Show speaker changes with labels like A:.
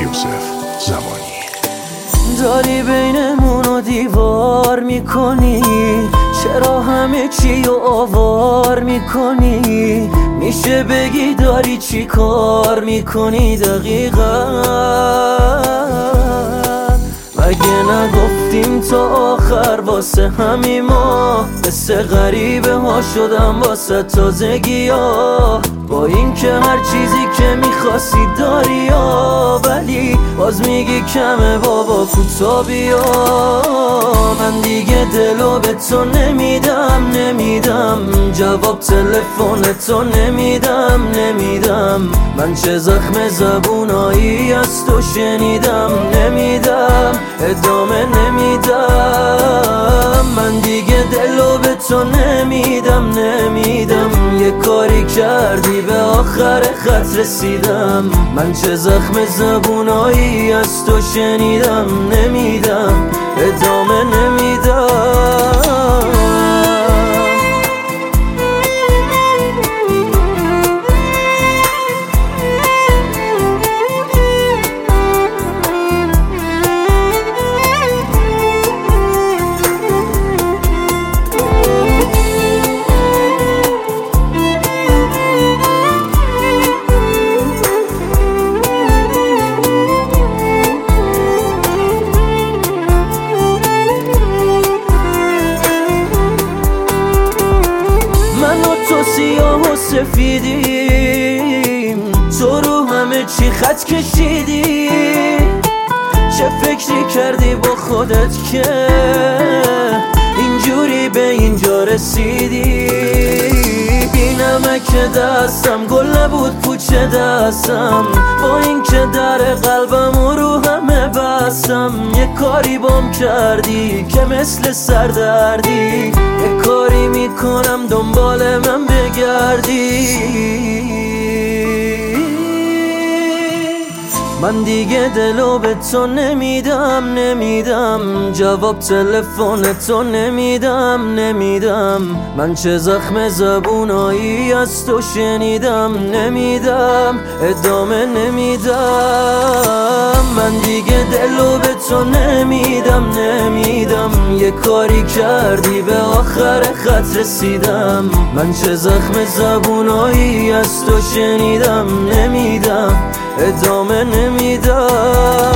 A: یوسف زمانی.
B: داری بینمونو دیوار میکنی، چرا همه چی رو آوار میکنی؟ میشه بگی داری چی کار میکنی دقیقا؟ مگه نگفتیم تا آخر واسه همین ما؟ مثل غریبه ها شدم واسه تازگی ها، با این که هر چیزی که میخواستی داری ها، ولی باز میگی کمه بابا کوتا بیا. من دیگه دلو به تو نمیدم، جواب تلفن تو نمیدم. من چه زخم زبونایی از تو شنیدم، نمیدم ادامه نمیدم. من دیگه دلو به تو نمیدم. یه کاری کردی به آخر خط رسیدم، من چه زخم زبونایی از تو شنیدم، نمیدم ادامه نمیدم. تو سیاه و سفیدیم، تو رو همه چی خط کشیدی. چه فکری کردی با خودت که اینجوری به اینجا رسیدی؟ بی نمک دستم گل نبود پوچه دستم، با این که در قلبم رو همه بستم. یه کاری بام کردی که مثل سردردی، یه کاری میکنم دنبال من بگردی. من دیگه دلو به تو نمیدم، جواب تلفن تو نمیدم. من چه زخم زبونایی از تو شنیدم، نمیدم ادامه نمیدم. من دیگه دلو به تو نمیدم. یه کاری کردی به آخر خط رسیدم، من چه زخم زبونایی از تو شنیدم، نمیدم ادامه نمیدم.